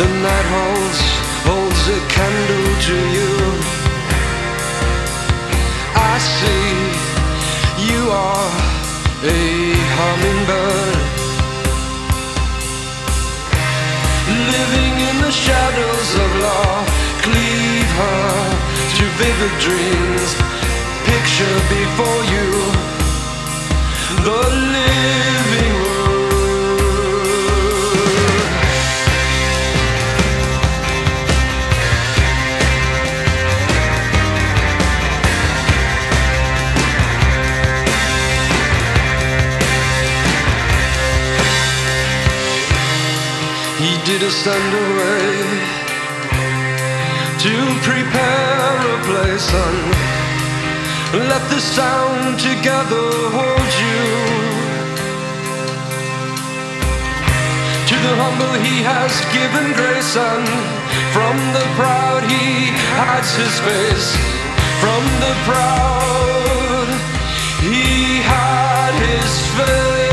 The night holds a candle to you. I see you are a hummingbird, living in the shadows of law. Cleave her to vivid dreams. Picture before you the living word. He did ascend away to prepare a place, son. Let the sound together hold you. To the humble he has given grace, son. From the proud he hides his face. From the proud he hid his face.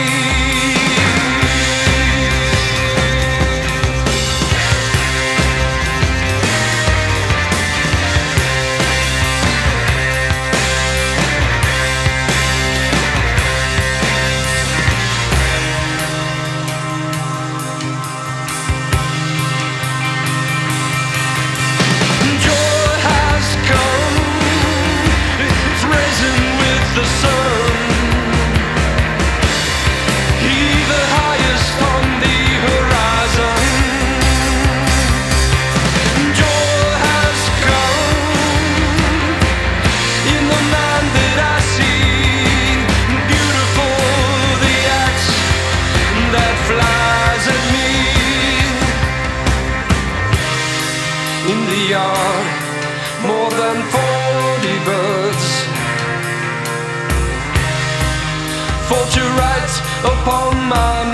The sun, he the highest on the horizon. Joy has come in the man that I see. Beautiful the axe that flies at me. In the yard, more than 40 birds fall to write upon my